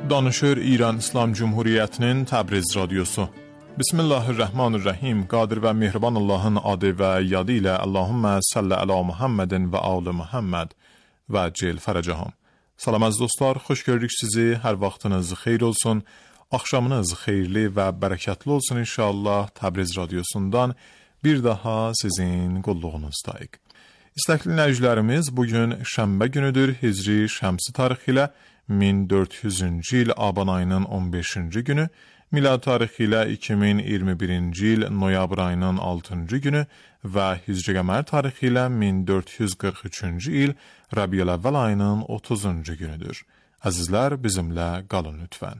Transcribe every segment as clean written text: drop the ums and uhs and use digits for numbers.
Danışır İran İslam Cumhuriyyətinin Təbriz radiosu. Bismillahirrahmanirrahim. Qadir və mehriban Allahın adı və yadı ilə Allahümmə salli ala Muhammedin və alı Muhammed və cel fərəcəhəm. Salam əziz dostlar, xoş gördük sizi. Hər vaxtınız xeyir olsun. Axşamınız xeyirli və bərəkətli olsun inşallah. Təbriz radiosundan bir daha sizin qulluğunuzdayıq. İstəkli dinləyicilərimiz, bugün şənbə günüdür. Hicri şəmsi tarixi ilə 1400-cü il Aban ayının 15-ci günü, milad tarixi ilə 2021-ci il noyabr ayının 6-cı günü və hicri qəmər tarixi ilə 1443-cü il Rəbiyəl əvvəl ayının 30-cu günüdür. Əzizlər, bizimlə qalın lütfən.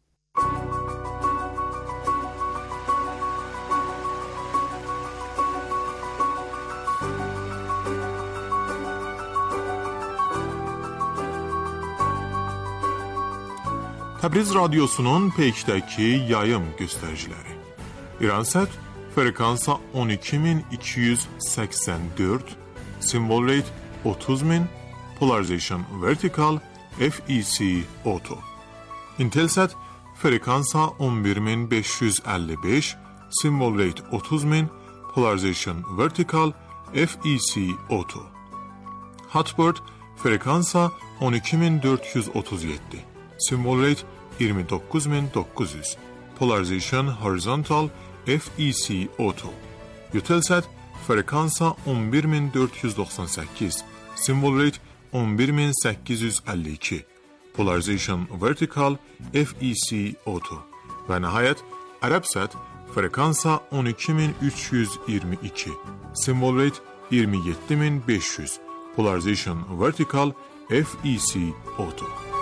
Təbriz radiosunun peykdəki yayım göstəriciləri. İransat frekansa 12284, symbol rate 30000, polarization vertical, FEC auto. Intelsat frekansa 11555, symbol rate 30000, polarization vertical, FEC auto. Hotbird frekansa 12437. Symbol rate 29900, polarization horizontal, FEC auto. Eutelsat frekansa 11498, symbol rate 11852, polarization vertical, FEC auto. Və nəhayət Arabsat frekansa 12322, symbol rate 27500, polarization vertical, FEC auto.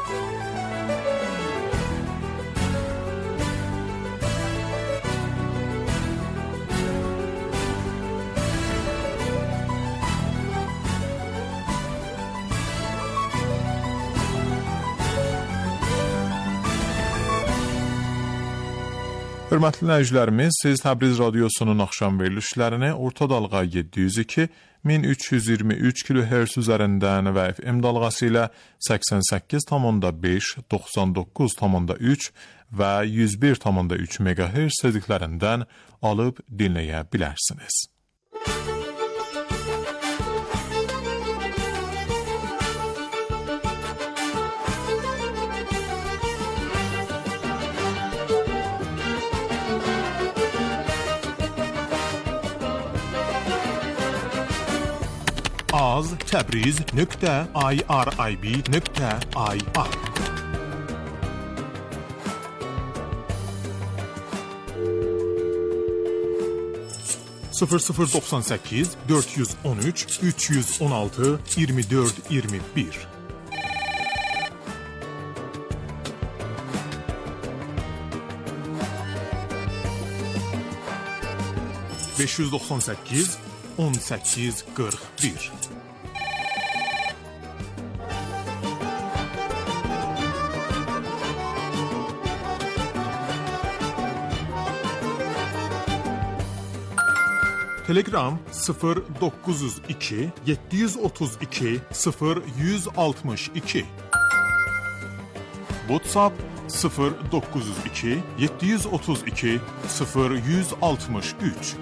Hörmətli dinləyicilərimiz, siz Təbriz radiosunun axşam verilişlərini orta dalğa 702, 1323 kHz üzərindən və FM dalğası ilə 88,5, 99,3 və 101,3 MHz tezliklərindən alıb dinləyə bilərsiniz. az.tabriz.irib.ir 0098 413 316 24 21 598 18 41 Telegram 0902 732 0162 WhatsApp 0902 732 0163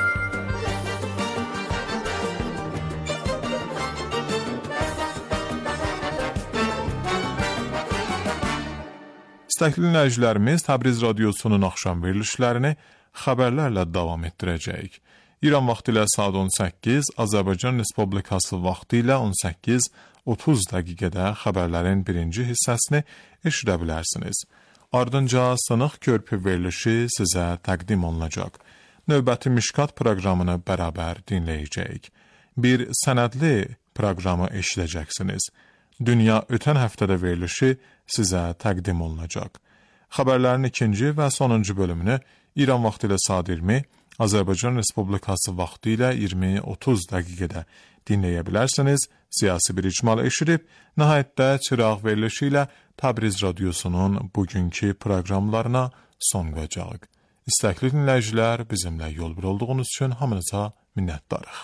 İstəkli dinləyicilərimiz, Təbriz radiosunun axşam verilişlərini xəbərlərlə davam etdirəcəyik. İran vaxtı ilə saat 18, Azərbaycan Respublikası vaxtı ilə 18:30 dəqiqədə xəbərlərin birinci hissəsini eşidə bilərsiniz. Ardınca Sınıq Körpü verilişi sizə təqdim olunacaq. Növbəti Mişkat proqramını bərabər dinləyəcəyik. Bir sənədli proqramı eşidəcəksiniz. Dünya ötən həftədə verilişi sizə təqdim olunacaq. Xəbərlərin ikinci və sonuncu bölümünü İran vaxtı ilə saat 20, Azərbaycan Respublikası vaxtı ilə 20:30 dəqiqədə dinləyə bilərsiniz. Siyasi bir icmal eşidib, nəhayətdə çıraq verilişi ilə Təbriz radiosunun bugünkü proqramlarına son qoyacağıq. İstəkli dinləyicilər, bizimlə yol bir olduğunuz üçün hamınıza minnətdarıq.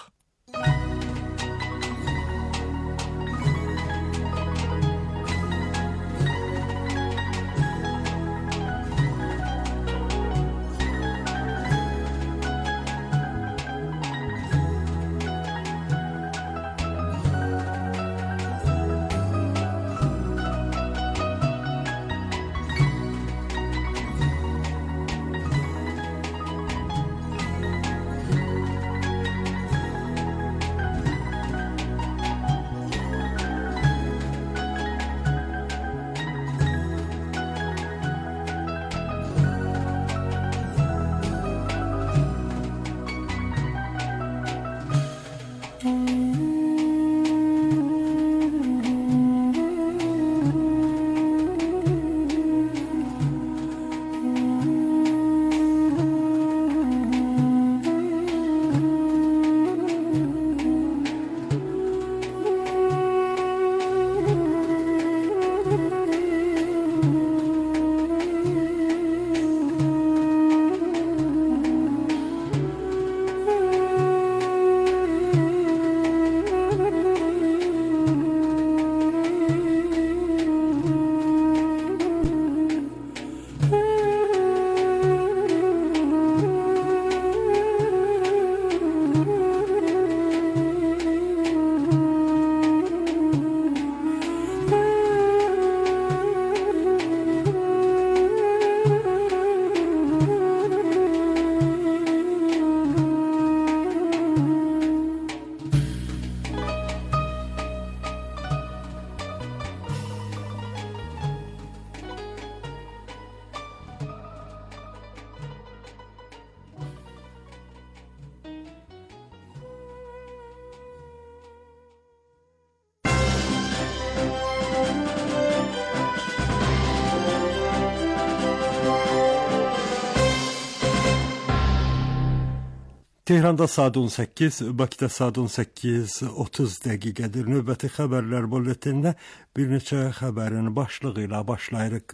Tehranda saat 18, Bakıda saat 18:30 dəqiqədir. Növbəti xəbərlər bulletinində bir neçə xəbərin başlığı ilə başlayırıq.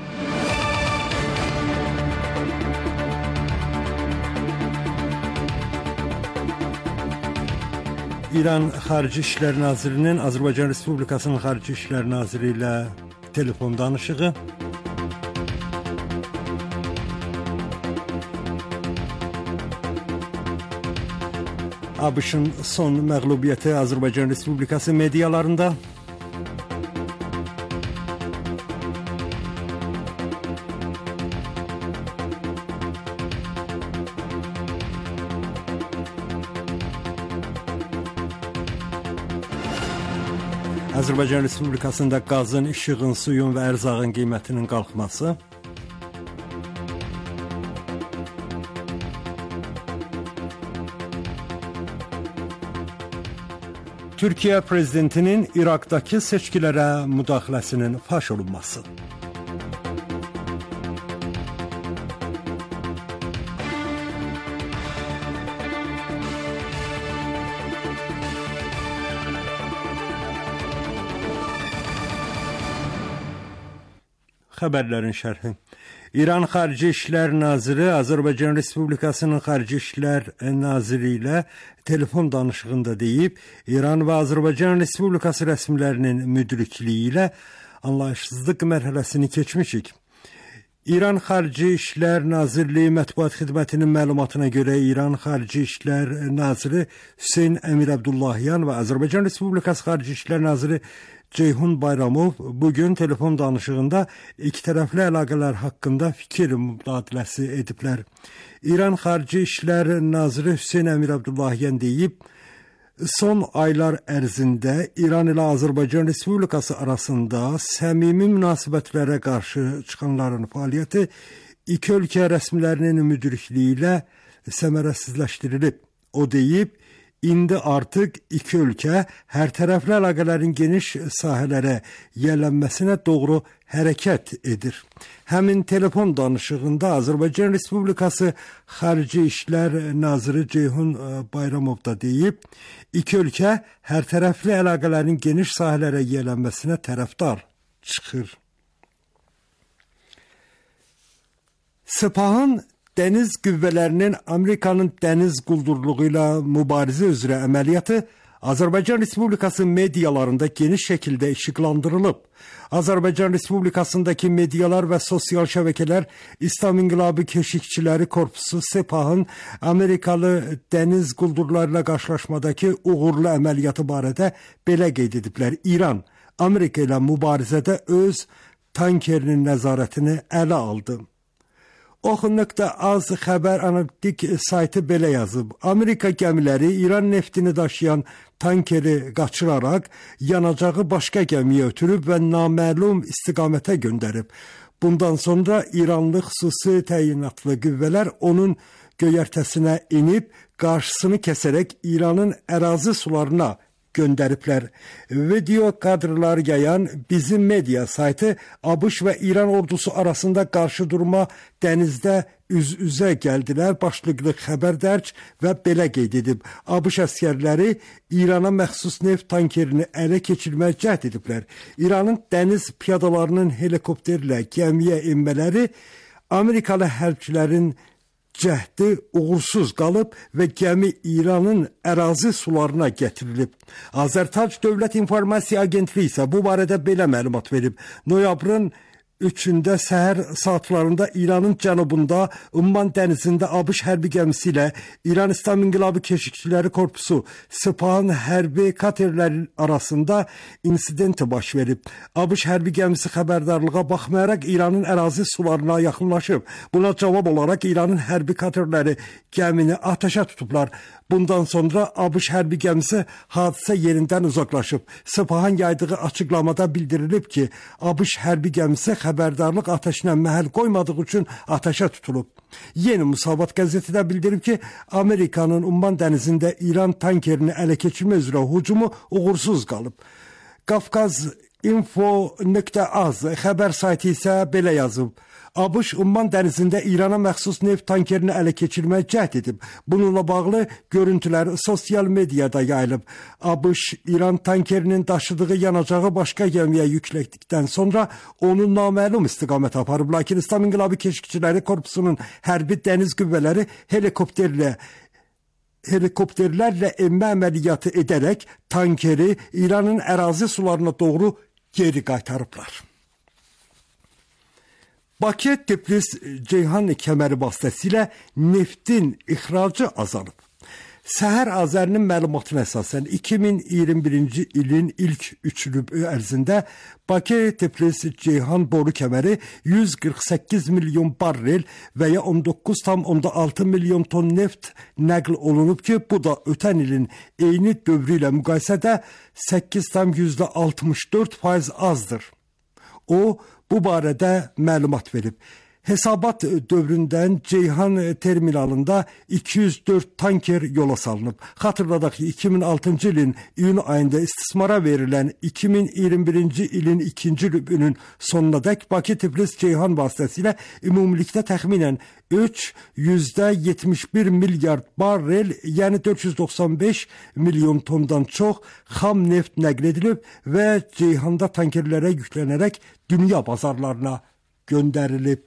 İran Xarici İşlər Nazirinin Azərbaycan Respublikasının Xarici İşlər Naziri ilə telefon danışığı. ABŞ-ın son məğlubiyyəti Azərbaycan Respublikası medialarında. Azərbaycan Respublikasında qazın, işığın, suyun və ərzağın qiymətinin qalxması. Türkiyə prezidentinin İraqdakı seçkilərə müdaxiləsinin faş olunması. Xəbərlərin şərhi. İran Xarici İşlər Naziri Azərbaycan Respublikasının Xarici İşlər Naziri ilə telefon danışığında deyib, İran və Azərbaycan Respublikası rəsmilərinin müdrikliyi ilə anlayışsızlıq mərhələsini keçmişik. İran Xarici İşlər Nazirliyi Mətbuat Xidmətinin məlumatına görə İran Xarici İşlər Naziri Hüseyn Əmir Abdullahyan və Azərbaycan Respublikası Xarici İşlər Naziri Ceyhun Bayramov bugün telefon danışığında iki tərəfli əlaqələr haqqında fikir mübadiləsi ediblər. İran Xarici İşlər Naziri Hüseyn Əmir Abdullahyan deyib, son aylar ərzində İran ilə Azərbaycan Respublikası arasında səmimi münasibətlərə qarşı çıxanların fəaliyyəti iki ölkə rəsmilərinin müdrikliyi ilə səmərəsizləşdirilib. O deyib, İndi artıq iki ölkə hər tərəfli əlaqələrin geniş sahələrə yiyələnməsinə doğru hərəkət edir. Həmin telefon danışığında Azərbaycan Respublikası Xarici İşlər Naziri Ceyhun Bayramov da deyib, iki ölkə hər tərəfli əlaqələrin geniş sahələrə yiyələnməsinə tərəfdar çıxır. Sepahın Dəniz qüvvələrinin Amerikanın dəniz quldurluğu ilə mübarizə üzrə əməliyyatı Azərbaycan Respublikası medialarında geniş şəkildə işıqlandırılıb. Azərbaycan Respublikasındakı medialar və sosial şəbəkələr İslam İnqilabı Keşikçiləri Korpusu Sepahın Amerikalı dəniz quldurlarıyla qarşılaşmadakı uğurlu əməliyyatı barədə belə qeyd ediblər. İran, Amerika ilə mübarizədə öz tankerinin nəzarətini ələ aldı. Oxun.az xəbər analitik saytı belə yazıb. Amerika gəmiləri İran neftini daşıyan tankeri qaçıraraq yanacağı başqa gəmiyə ötürüb və naməlum istiqamətə göndərib. Bundan sonra İranlı xüsusi təyinatlı qüvvələr onun göyərtəsinə enib, qarşısını kəsərək İranın ərazi sularına göndəriblər. Video kadrlar yayan Bizim Media saytı ABŞ və İran ordusu arasında qarşı durma dənizdə üz-üzə gəldilər başlıqlı xəbər dərc və belə qeyd edib. ABŞ əskərləri İrana məxsus neft tankerini ələ keçirməyə cəhd ediblər. İranın dəniz piyadalarının helikopterlə gəmiyə enmələri Amerikalı hərbçilərin cəhdi uğursuz qalıb və gəmi İranın ərazi sularına gətirilib. Azərtac Dövlət İnformasiya Agentliyi isə bu barədə belə məlumat verib. Noyabrın 3-də səhər saatlarında İranın cənubunda Umman dənizində ABŞ hərbi gəmisi ilə İran İslam İnqilabı Keşikçiləri Korpusu Sepahın hərbi katerləri arasında insident baş verib. ABŞ hərbi gəmisi xəbərdarlığa baxmayaraq İranın ərazi sularına yaxınlaşıb. Buna cavab olaraq İranın hərbi katerləri gəmini atəşə tutublar. Bundan sonra ABŞ hərbi gəmisi hadisə yerindən uzaqlaşıb. Sepahın yaydığı açıqlamada bildirilib ki, ABŞ hərbi gəmisi xəbərdarlıq atəşinə məhəl qoymadığı üçün atəşə tutulub. Yeni Musavat qəzeti də bildirib ki, Amerikanın Umman dənizində İran tankerini ələ keçirmə üzrə hücumu uğursuz qalıb. Qafqaz info.az xəbər sayti isə belə yazıb. ABŞ Umman dənizində İrana məxsus neft tankerini ələ keçirməyə cəhd edib. Bununla bağlı görüntülər sosial mediada yayılıb. ABŞ İran tankerinin daşıdığı yanacağı başqa gəmiyə yüklədikdən sonra onu naməlum istiqamətə aparıb. Lakin İslam İnqilabı Keşikçiləri Korpusunun hərbi dəniz qüvvələri helikopterlərlə enmə əməliyyatı edərək tankeri İranın ərazi sularına doğru geri qaytarıblar. Bakı-Tiflis-Ceyhan kəməri vasitəsilə neftin ixracı azalıb. Səhər Azərinin məlumatına əsasən 2021-ci ilin ilk 3 il ərzində Bakı-Tiflis-Ceyhan boru kəməri 148 milyon barrel və ya 19,6 milyon ton neft nəql olunub ki, bu da ötən ilin eyni dövrü ilə müqayisədə 8,64% azdır. O, bu barədə məlumat verib. Hesabat dövründən Ceyhan terminalında 204 tanker yola salınıb. Xatırladaq ki, 2006-cı ilin iyun ayında istismara verilən 2021-ci ilin 2-ci rübünün sonunadək Bakı-Tiflis-Ceyhan vasitəsilə ümumilikdə təxminən 371 milyard barrel, yəni 495 milyon tondan çox xam neft nəql edilib və Ceyhanda tankerlərə yüklənərək dünya bazarlarına göndərilib.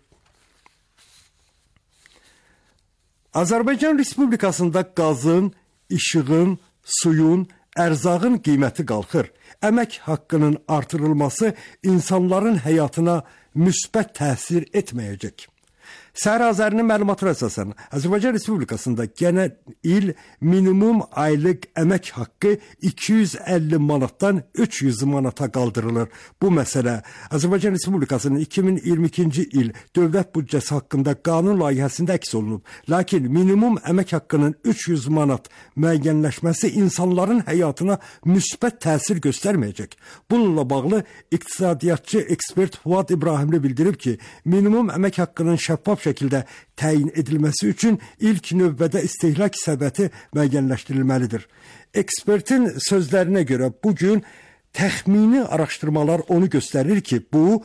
Azərbaycan Respublikasında qazın, işığın, suyun, ərzağın qiyməti qalxır. Əmək haqqının artırılması insanların həyatına müsbət təsir etməyəcək. Səhər Azərinin məlumatına əsasən Azərbaycan Respublikasında genel il minimum aylıq əmək haqqı 250 manatdan 300 manata qaldırılır. Bu məsələ Azərbaycan Respublikasının 2022-ci il dövlət büdcəsi haqqında qanun layihəsində əks olunub. Lakin minimum əmək haqqının 300 manat müəyyənləşməsi insanların həyatına müsbət təsir göstərməyəcək. Bununla bağlı iqtisadiyyatçı ekspert Fuad İbrahimli bildirib ki, minimum əmək haqqının şəffaf şəkildə təyin edilməsi üçün ilk növbədə istehlak səbəti müəyyənləşdirilməlidir. Ekspertin sözlərinə görə bugün təxmini araşdırmalar onu göstərir ki, bu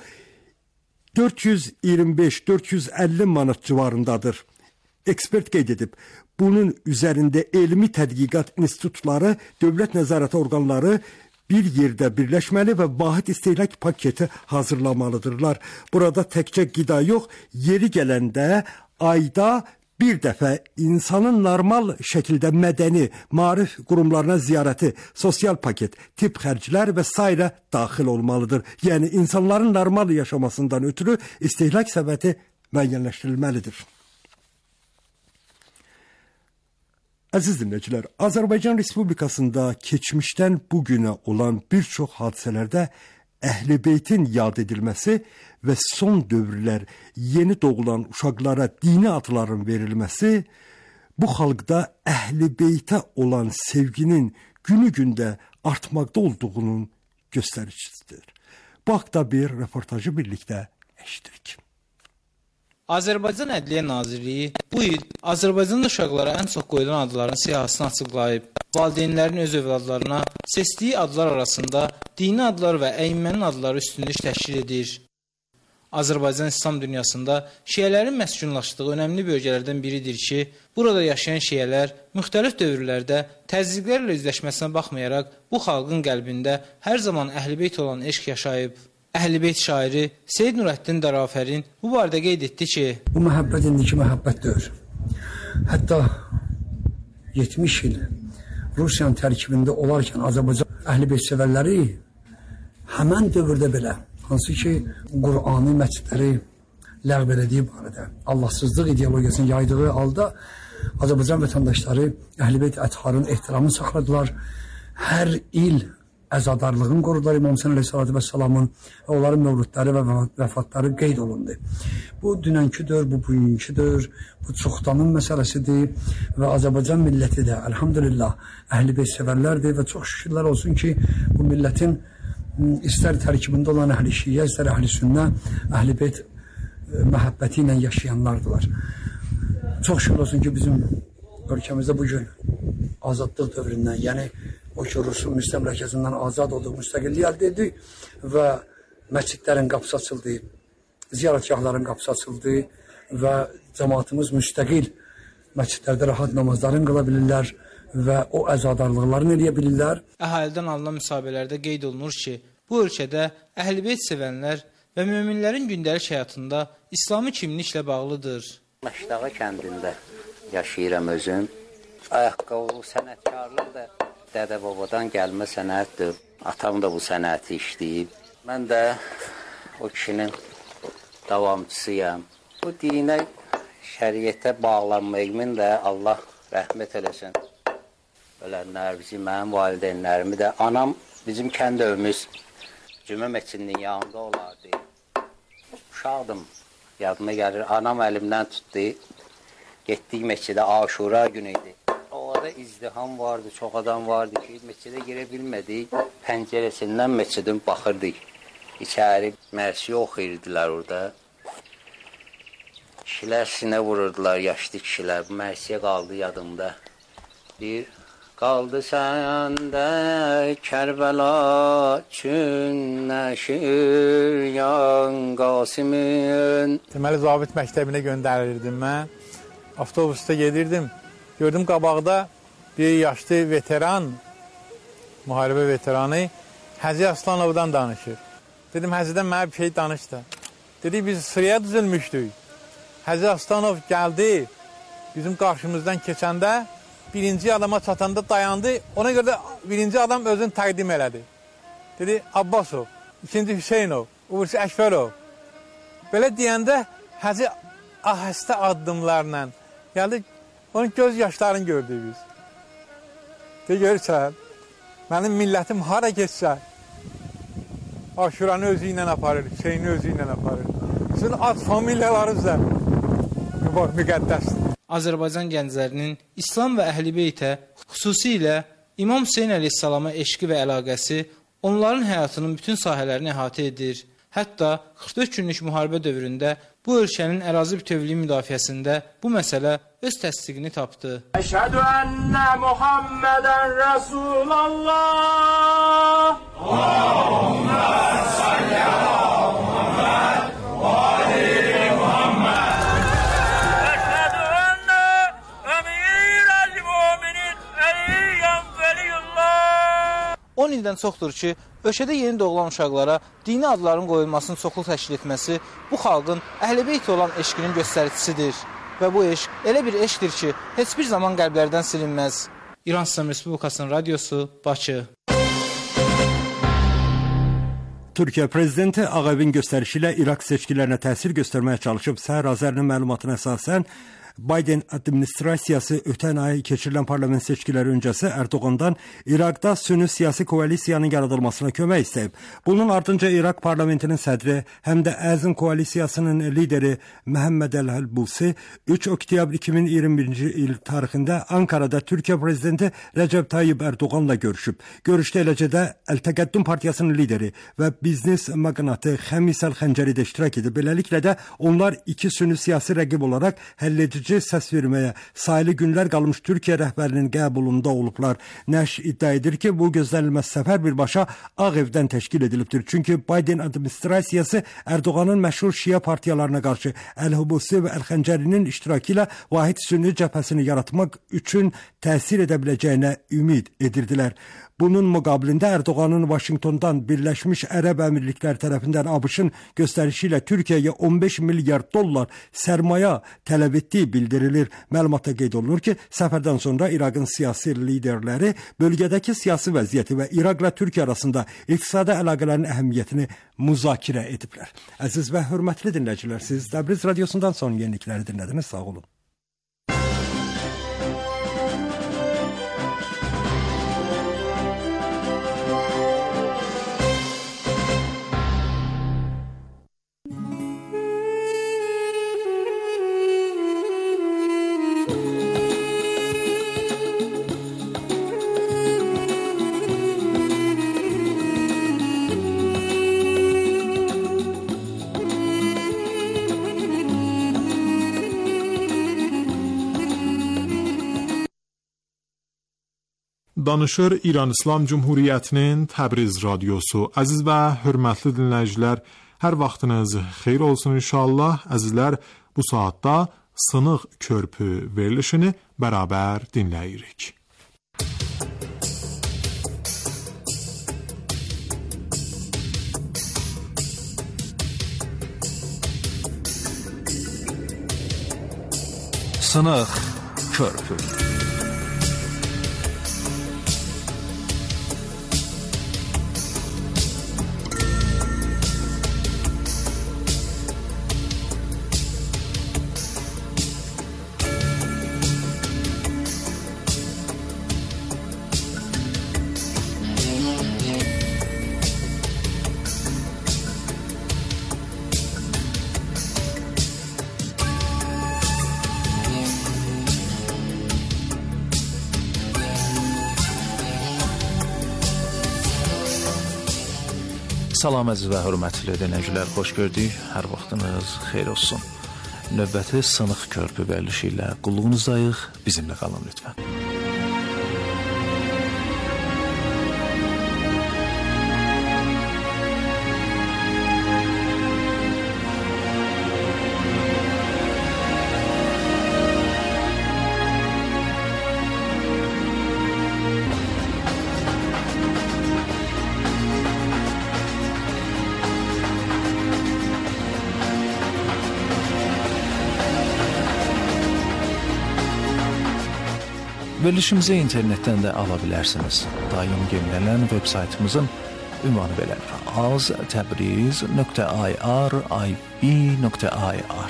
425-450 manat civarındadır. Ekspert qeyd edib, bunun üzərində elmi tədqiqat institutları, dövlət nəzarəti orqanları bir yerdə birləşməli və vahid istehlak paketi hazırlamalıdırlar. Burada təkcə qida yox, yeri gələndə ayda bir dəfə insanın normal şəkildə mədəni, maarif qurumlarına ziyarəti, sosial paket, tip xərclər və s. daxil olmalıdır. Yəni, insanların normal yaşamasından ötürü istehlak səbəti müəyyənləşdirilməlidir. Əziz dinləyicilər, Azərbaycan Respublikasında keçmişdən bugünə olan bir çox hadisələrdə Əhl-i-Beytin yad edilməsi və son dövrlər yeni doğulan uşaqlara dini adların verilməsi bu xalqda Əhl-i-Beytə olan sevginin günü-gündə artmaqda olduğunun göstəricisidir. Bu haqda bir reportajı birlikdə eşidirik. Azərbaycan Ədliyyə Nazirliyi bu il Azərbaycan uşaqlara ən çox qoyulan adların siyahısını açıqlayıb. Valideynlərin öz övladlarına seçdiyi adlar arasında dini adlar və əyimmənin adları üstünlük təşkil edir. Azərbaycan İslam dünyasında şiələrin məskunlaşdığı önəmli bölgələrdən biridir ki, burada yaşayan şiələr müxtəlif dövrlərdə təzyiqlərlə üzləşməsinə baxmayaraq bu xalqın qəlbində hər zaman Əhl-i-Beyt olan eşq yaşayıb. Əhl-i-Beyt şairi Seyyid Nurəddin Darafərin bu barədə qeyd etdi ki, bu məhəbbət indiki məhəbbətdir. Hətta 70 il Rusiyanın tərkibində olarkən Azərbaycan Əhl-i-Beyt sevərləri həmən dövrdə belə, hansı ki, Qur'anı məscidləri ləğv elədiyi barədə, Allahsızlıq ideologiyasını yaydığı halda Azərbaycan vətəndaşları Əhl-i-Beyt ətharın ehtiramını saxladılar. Hər il əzadarlığın qorudular İmam Hüseyin əleyhissalatu vəssalamın və onların mövludları və vəfatları qeyd olundu. Bu dünənküdür, bu bugünküdür, bu çoxdanın məsələsidir və Azərbaycan milləti də elhamdülillah Əhl-i-Beyt sevərlərdir və çox şükürlər olsun ki, bu millətin istər tərkibində olan əhl-i şiyə, istər əhl-i sünnə, Əhl-i-Beyt məhəbbəti ilə yaşayanlardılar. Çox şükür olsun ki, bizim ölkəmizdə bugün azadlıq dövründən, yəni O ki Rusun müstəmləkəsindən azad olduq, müstəqillik əldə etdik və məscidlərin qapısı açıldı, ziyarətgahların qapısı açıldı və cəmaatımız müstəqil məscidlərdə rahat namazlarını qıla bilirlər və o əzadarlıqlarını eləyə bilirlər. Əhalidən alınan müsahibələrdə qeyd olunur ki, bu ölkədə Əhl-i-Beyt sevənlər və möminlərin gündəlik həyatında İslami kimliklə bağlıdır. Məşdağa kəndində yaşayıram özüm. Ayaqqabı sənətkarlıq da dədə-babadan gəlmə sənətdir. Atam da bu sənəti işləyib. Mən də o kişinin davamçısıyam. Bu dinə, şəriətə bağlanmağımın da Allah rəhmət eləsin. Ölənlər, mənim valideynlərimi də. Anam bizim kənd evimiz Cümə məscidinin yanında olardı. Uşaqdım, yadıma gəlir. Anam əlimdən tutdu. Getdik məscidə, Aşura günü idi. Orada izdiham vardı, çox adam vardı ki, məscidə girə bilmədik. Pəncərəsindən məscidin baxırdıq. İçəri mərsiyə oxuyurdular orada. Kişilər sinə vururdular, yaşlı kişilər. Bu mərsiyə qaldı yadımda. Bir qaldı səndə Kərbəla üçün nəşiryan Qasimin. Deməli, zabit məktəbinə göndərilirdim mən. Avtobusda gedirdim. Gördüm qabaqda bir yaşlı veteran, müharibə veteranı Həzi Aslanovdan danışır. Dedim, Həzidən mənə bir şey danış da. Dedi, biz sıraya düzülmüşdük. Həzi Aslanov gəldi, bizim qarşımızdan keçəndə birinci adama çatanda dayandı. Ona görə də birinci adam özünü təqdim elədi. Dedi, Abbasov, ikinci Hüseynov, öbürsü Əkbərov. Belə deyəndə Həzi ahəstə addımlarla gəldi, onun göz yaşlarını gördük biz. De, görürsən, mənim millətim hara geçsə, Aşuranı özü ilə aparır, Hüseyni özü ilə aparır. Sizin ad familyalarınız da müqəddəsdir. Azərbaycan gənclərinin İslam və Əhl-i-Beytə, xüsusilə İmam Hüseyn əleyhissalama eşqi və əlaqəsi onların həyatının bütün sahələrini əhatə edir. Hətta 44 günlük müharibə dövründə bu ölkənin ərazi bütövlüyü müdafiəsində bu məsələ öz təsdiqini tapdı. Əşhədü ənnə Muhammədən Rəsulallah. Allahümmə salli ala Muhamməd və ali Muhamməd. Əşhədü ənnə əmirəl müminin əliyyən vəliyullah. 10 ildən çoxdur ki, ölkədə yeni doğulan uşaqlara dini adların qoyulmasının çoxlu təşkil etməsi bu xalqın Əhl-i-Beyt olan eşqinin göstəricisidir. Və bu eşq elə bir eşqdir ki, heç bir zaman qəlblərdən silinməz. İran İslam Respublikasının radiosu, Bakı. Türkiyə prezidenti Ağ Evin göstərişi ilə İraq seçkilərinə təsir göstərməyə çalışıb. Səhər Azərinin məlumatına əsasən Biden administrasiyası ötən ay keçirilən parlament seçkiləri öncəsi Erdoğandan İraqda sünni siyasi koalisiyanın yaradılmasına kömək istəyib. Bunun ardınca İraq parlamentinin sədri, həm də Əzm koalisiyasının lideri Məhəmməd Əl-Həlbusi 3 oktyabr 2021-ci il tarixində Ankarada Türkiyə prezidenti Rəcəb Tayyib Erdoğanla görüşüb. Görüşdə eləcə də Əl-Təqəddüm partiyasının lideri və biznes maqnatı Xəmis Əl-Xəncəri də iştirak edib. Beləliklə də onlar iki sünni siyasi rəqib olaraq həlledici səs verməyə sayılı günlər qalmış Türkiyə rəhbərinin qəbulunda olublar. Nəşr iddia edir ki, bu gözlənilməz səfər birbaşa Ağ Evdən təşkil edilibdir. Çünki Biden administrasiyası Erdoğanın məşhur şiə partiyalarına qarşı Əl-Hubusi və Əl-Xəncərinin iştirakı ilə vahid sünni cəbhəsini yaratmaq üçün təsir edə biləcəyinə ümid edirdilər. Bunun müqabilində Erdoğanın Vaşinqtondan Birləşmiş Ərəb Əmirlikləri tərəfindən ABŞ-ın göstərişi ilə Türkiyəyə 15 milyard dollar sərmayə tələb etdiyi bildirilir. Məlumatda qeyd olunur ki, səfərdən sonra İraqın siyasi liderləri bölgədəki siyasi vəziyyəti və İraqla Türkiyə arasında iqtisadi əlaqələrin əhəmiyyətini müzakirə ediblər. Əziz və hörmətli dinləyicilər, siz Təbriz radiosundan son yenilikləri dinlədiniz. Sağ olun. Danışır İran İslam Cumhuriyyətinin Təbriz radiosu. Əziz və hörmətli dinləyicilər, hər vaxtınız xeyir olsun inşallah. Əzizlər, bu saatda Sınıq Körpü verilişini bərabər dinləyirik. Sınıq Körpü. Salam əziz və hörmətli dinləyicilər, xoş gördük. Hər vaxtınız xeyir olsun. Növbəti Sınıq Körpü verilişi ilə qulluğunuzdayıq. Bizimlə qalın lütfən. Verilişimizi internetdən də ala bilərsiniz. Daim yenilənən veb saytımızın ünvanı belədir: aztabriz.ir.ib.ir.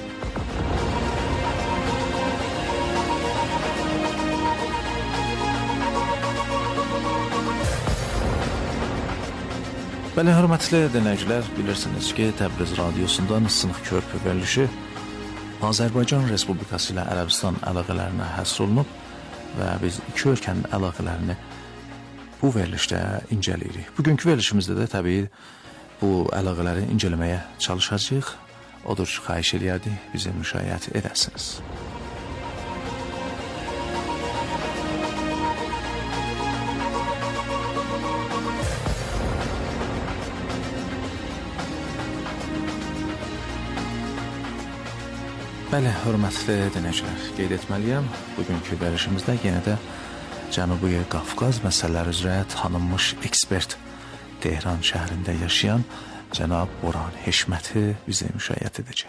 Bəli, hörmətli dinləyicilər, bilirsiniz ki, Təbriz radiosundan Sınıq Körpü verilişi Azərbaycan Respublikası ilə Ərəbistan əlaqələrinə həsr olunub və biz iki ölkənin əlaqələrini bu verilişdə incələyirik. Bugünkü verilişimizdə də təbii bu əlaqələri incələməyə çalışacağıq. Odur ki, xahiş eləyərdik, bizi müşayiət edəsiniz. Bəli, hörmətli dinləyicilər, qeyd etməliyəm, bugünkü verilişimizdə yenə də Cənubi Qafqaz məsələləri üzrə tanınmış ekspert Tehran şəhərində yaşayan cənab Boran Heşməti bizi müşayiət edəcək.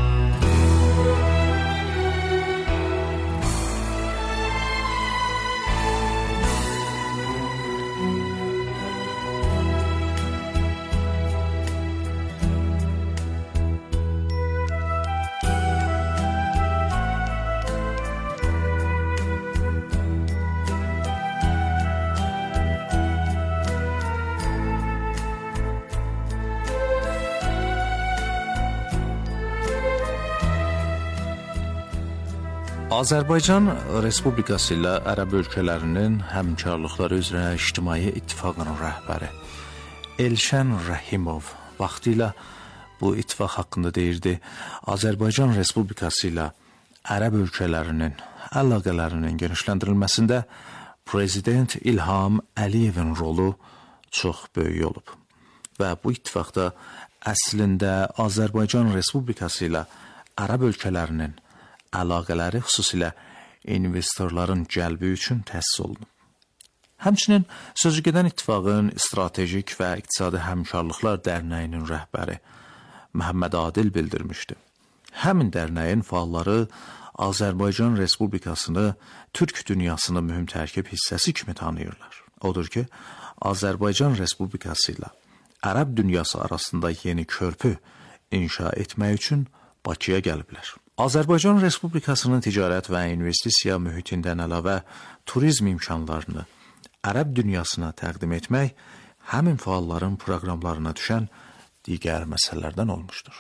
Azərbaycan Respublikası ilə Ərəb ölkələrinin həmkarlıqları üzrə İctimai İttifaqının rəhbəri Elşən Rəhimov vaxtilə bu ittifaq haqqında deyirdi: Azərbaycan Respublikası ilə Ərəb ölkələrinin əlaqələrinin genişləndirilməsində Prezident İlham Əliyevin rolu çox böyük olub və bu ittifaqda əslində Azərbaycan Respublikası ilə Ərəb ölkələrinin əlaqələri xüsusilə investorların cəlbi üçün təsis olunub. Həmçinin sözügedən ittifaqın stratejik və iqtisadi həmkarlıqlar dərnəyinin rəhbəri Məhəmməd Adil bildirmişdi. Həmin dərnəyin fəalları Azərbaycan Respublikasını Türk dünyasının mühüm tərkib hissəsi kimi tanıyırlar. Odur ki, Azərbaycan Respublikası ilə Ərəb dünyası arasında yeni körpü inşa etmək üçün Bakıya gəliblər. Azərbaycan Respublikasının ticarət və investisiya mühitindən əlavə turizm imkanlarını Ərəb dünyasına təqdim etmək həmin fəalların proqramlarına düşən digər məsələlərdən olmuşdur.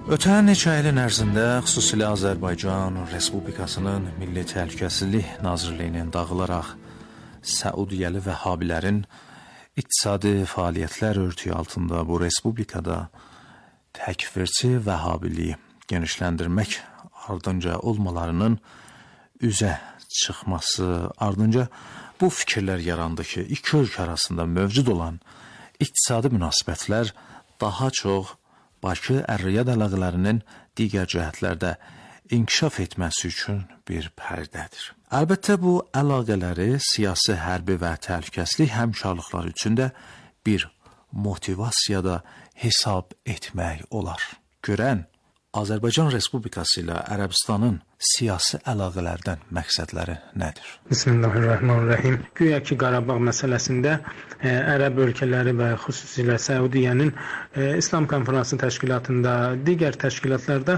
Ötən neçə ilin ərzində xüsusilə Azərbaycan Respublikasının Milli Təhlükəsizlik Nazirliyinin dağılaraq Səudiyyəli vəhhabilərin iqtisadi fəaliyyətlər örtüyü altında bu respublikada təkfirçi vəhhabiliyi genişləndirmək ardınca olmalarının üzə çıxması ardınca bu fikirlər yarandı ki, iki ölkə arasında mövcud olan iqtisadi münasibətlər daha çox Bakı Ər-Riyad əlaqələrinin digər cəhətlərdə inkişaf etməsi üçün bir pərdədir. Əlbəttə, bu əlaqələri siyasi, hərbi və təhlükəsizlik həmkarlıqları üçün də bir motivasiyada hesab etmək olar. Görən, Azərbaycan Respublikası ilə Ərəbistanın siyasi əlaqələrdən məqsədləri nədir? Bismillahirrahmanirrahim. Güya ki, Qarabağ məsələsində Ərəb ölkələri və xüsusilə Səudiyyənin İslam Konfransı təşkilatında, digər təşkilatlarda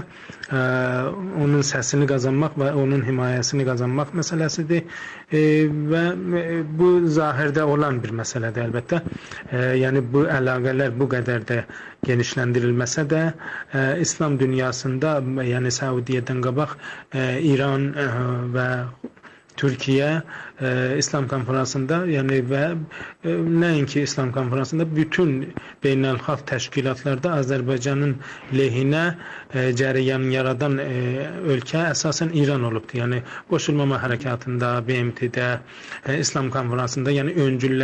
onun səsini qazanmaq və onun himayəsini qazanmaq məsələsidir və bu zahirdə olan bir məsələdir əlbəttə. Yəni bu əlaqələr bu qədər də genişləndirilməsə də İslam dünyasında, yəni Səudiyyədən qabaq İran və Türkiyə İslam konferansında, yəni və nəinki İslam konferansında, bütün beynəlxalq təşkilatlarda Azərbaycanın lehinə cərəyan yaradan ölkə əsasən İran olubdur. Yəni qoşulmama hərəkatında, BMT-də, İslam konferansında, yəni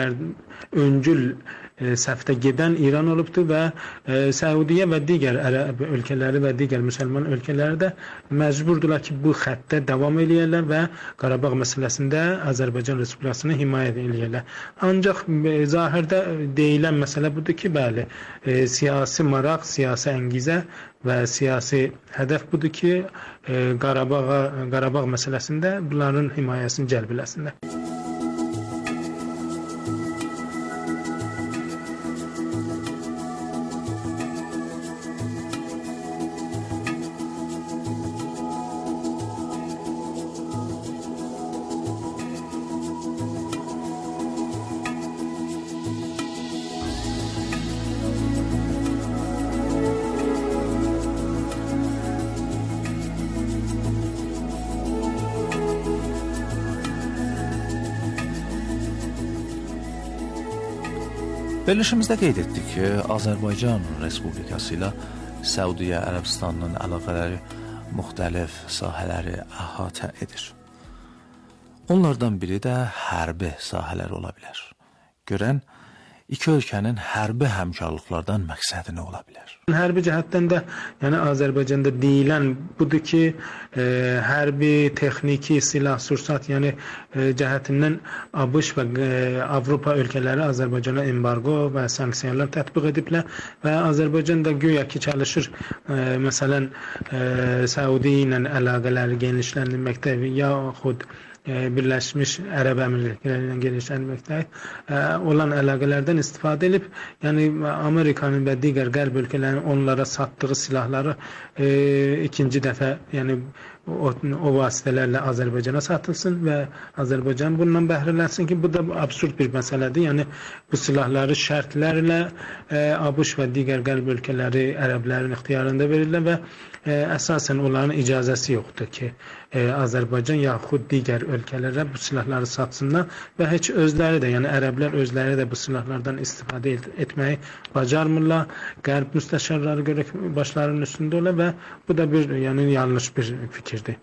öncül səhvdə gedən İran olubdur və Səudiyyə və digər Ərəb ölkələri və digər müsəlman ölkələri də məcburdurlar ki, bu xəttdə davam eləyərlər və Qarabağ məsələsində Azərbaycan Respublikasını himayə eləyərlər. Ancaq zahirdə deyilən məsələ budur ki, bəli, siyasi maraq, siyasi əngizə və siyasi hədəf budur ki, Qarabağ məsələsində bunların himayəsini cəlb eləsinlər. Verilişimizdə qeyd etdik ki, Azərbaycan Respublikası ilə Səudiyyə Ərəbistanının əlaqələri müxtəlif sahələri əhatə edir. Onlardan biri də hərbi sahələr ola bilər. Görən, iki ölkənin hərbi həmkarlıqlardan məqsədi nə ola bilər? Hərbi cəhətdən də, yəni Azərbaycanda deyilən budur ki, hərbi, texniki, silah-sursat, yəni cəhətindən ABŞ və Avropa ölkələri Azərbaycana embargo və sanksiyalar tətbiq ediblər və Azərbaycan da güya ki çalışır, məsələn, Səudiyyə ilə əlaqələri genişləndirməkdə yaxud Birləşmiş Ərəb Əmirlikləri ilə genişlənməkdə olan əlaqələrdən istifadə edib, yəni Amerikanın və digər qərb ölkələrinin onlara satdığı silahları ikinci dəfə, yəni o vasitələrlə Azərbaycana satılsın və Azərbaycan bundan bəhrələnsin ki, bu da absurd bir məsələdir. Yəni bu silahları şərtlərlə ABŞ və digər qərb ölkələri ərəblərin ixtiyarında verirlər və əsasən onların icazəsi yoxdur ki, Azərbaycan yaxud digər ölkələrə bu silahları satsınlar və heç özləri də, yəni ərəblər özləri də bu silahlardan istifadə etməyi bacarmırlar. Qərb müstəşarları görə başlarının üstündə olar və bu da bir, yəni yanlış bir fikirdir.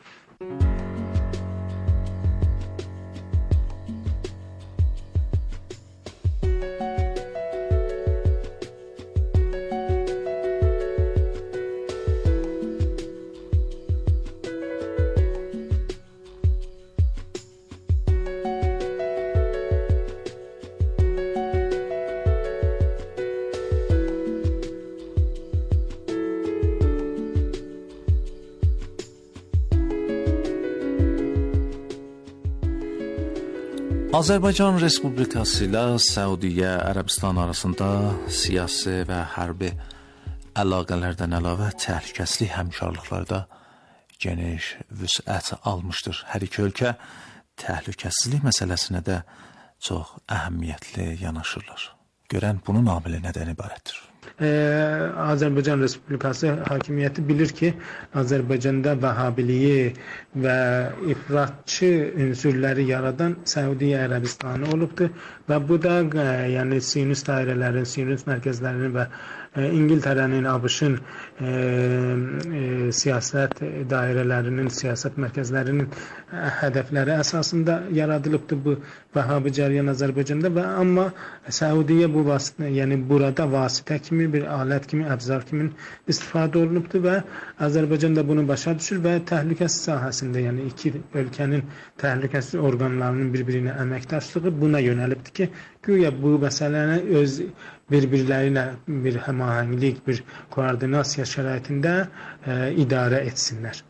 Azərbaycan Respublikası ilə Səudiyyə Ərəbistan arasında siyasi və hərbi əlaqələrdən əlavə təhlükəsizlik həmkarlıqlarda geniş vüsət almışdır. Hər iki ölkə təhlükəsizlik məsələsinə də çox əhəmiyyətli yanaşırlar. Görən bunun amili nədən ibarətdir? Azərbaycan Respublikası hakimiyyəti bilir ki, Azərbaycanda Vəhhabiliyi və ifratçı ünsürləri yaradan Səudiyyə Ərəbistanı olubdur və bu da yəni Siyonist dairələrin, Siyonist mərkəzlərinin və İngiltərənin, ABŞ-ın siyasət dairələrinin, siyasət mərkəzlərinin hədəfləri əsasında yaradılıbdır bu Vəhhabi cəryan Azərbaycanda və amma Səudiyyə bu vasitə, yəni burada vasitə kimi, bir alət kimi, əbzar kimi istifadə olunubdur və Azərbaycan da bunu başa düşür və təhlükəsizlik sahəsində, yəni iki ölkənin təhlükəsizlik orqanlarının bir-birinə əməkdaşlığı buna yönəlibdir ki, güya bu məsələni öz bir-birləri ilə bir həmahənglik, bir koordinasiya şəraitində idarə etsinlər.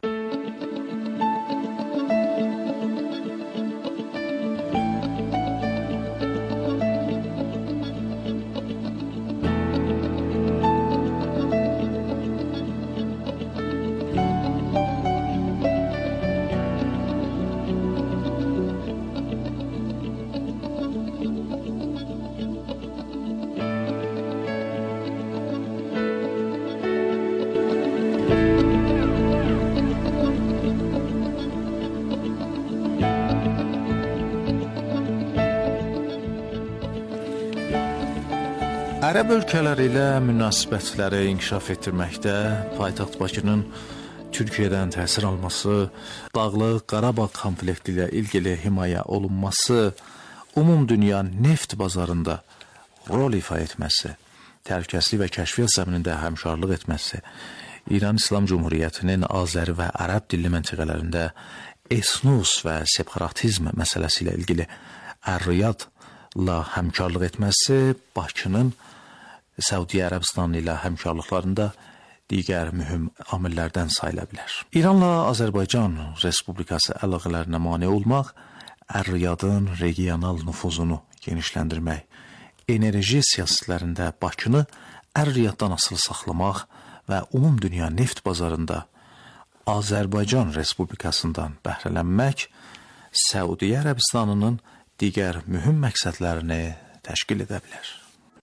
Ərəb ölkələri ilə münasibətləri inkişaf etdirməkdə paytaxt Bakının Türkiyədən təsir alması, Dağlıq Qarabağ konflikti ilə ilgili himayə olunması, umumdünya neft bazarında rol ifa etməsi, təhlükəsizlik və kəşfiyyat zəminində həmkarlıq etməsi, İran İslam Cumhuriyyətinin Azəri və Ərəb dilli məntəqələrində etnos və separatizm məsələsi ilə ilgili Ər-Riyadla həmkarlıq etməsi Bakının Səudiyyə Ərəbistanı ilə həmkarlıqlarında digər mühüm amillərdən sayıla bilər. İranla Azərbaycan Respublikası əlaqələrinə mane olmaq, Ər-Riyadın regional nüfuzunu genişləndirmək, enerji siyasətlərində Bakını Ər-Riyaddan asılı saxlamaq və umumdünya neft bazarında Azərbaycan Respublikasından bəhrələnmək Səudiyyə Ərəbistanının digər mühüm məqsədlərini təşkil edə bilər.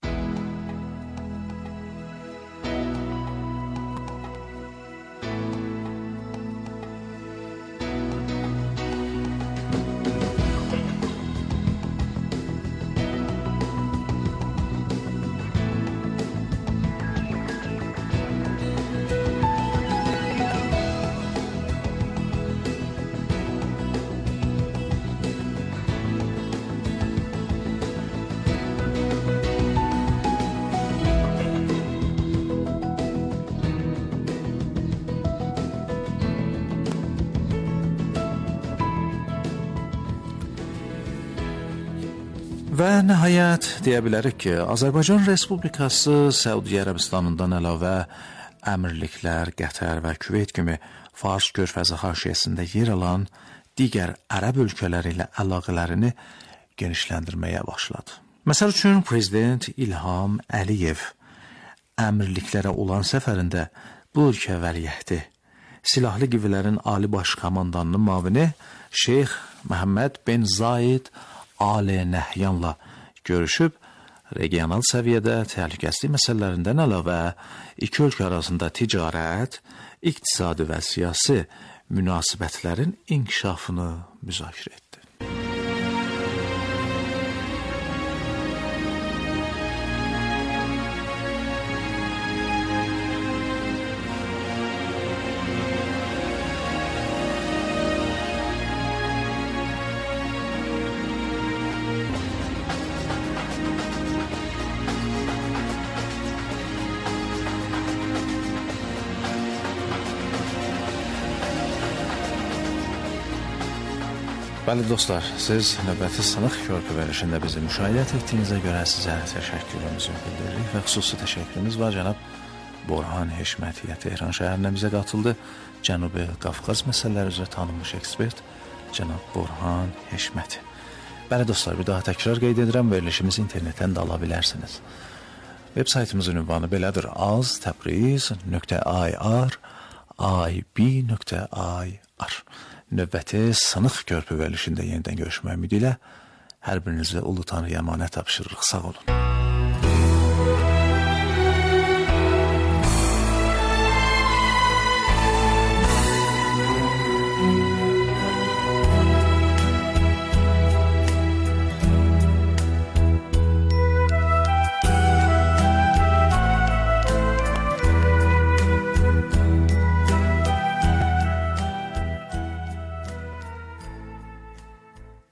Və nəhayət deyə bilərik ki, Azərbaycan Respublikası Səudiyyə Ərəbistanından əlavə əmirliklər, Qətər və Küveyt kimi Fars körfəzi haşiyəsində yer alan digər ərəb ölkələri ilə əlaqələrini genişləndirməyə başladı. Məsəl üçün, Prezident İlham Əliyev əmirliklərə olan səfərində bu ölkə vəliəhdi, Silahlı Qüvvələrin Ali Baş Komandanının müavini Şeyx Məhəmməd bin Zayed Ali Nəhyanla görüşüb, regional səviyyədə təhlükəsizlik məsələlərindən əlavə iki ölkə arasında ticarət, iqtisadi və siyasi münasibətlərin inkişafını müzakirə etdi. Bəli dostlar, siz növbəti sınıq körpü verişində bizi müşahidə etdiyinizə görə sizə təşəkkürümüzü bildiririk və xüsusi təşəkkürümüz var cənab Borhan Heşmətiyə Tehran şəhərinə bizə qatıldı. Cənubi Qafqaz məsələləri üzrə tanınmış ekspert cənab Borhan Heşməti. Bəli dostlar, bir daha təkrar qeyd edirəm, verilişimizi internetdən də ala bilərsiniz. Web saytımızın ünvanı belədir: az-ib.ir. Növbəti sınıq körpü verilişində yenidən görüşmək ümidi ilə hər birinizi Ulu Tanrıya əmanət tapşırırıq. Sağ olun.